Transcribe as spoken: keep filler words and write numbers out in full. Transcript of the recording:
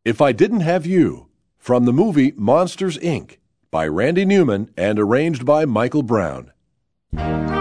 If I Didn't Have You, from the movie Monsters, Incorporated by Randy Newman and arranged by Michael Brown.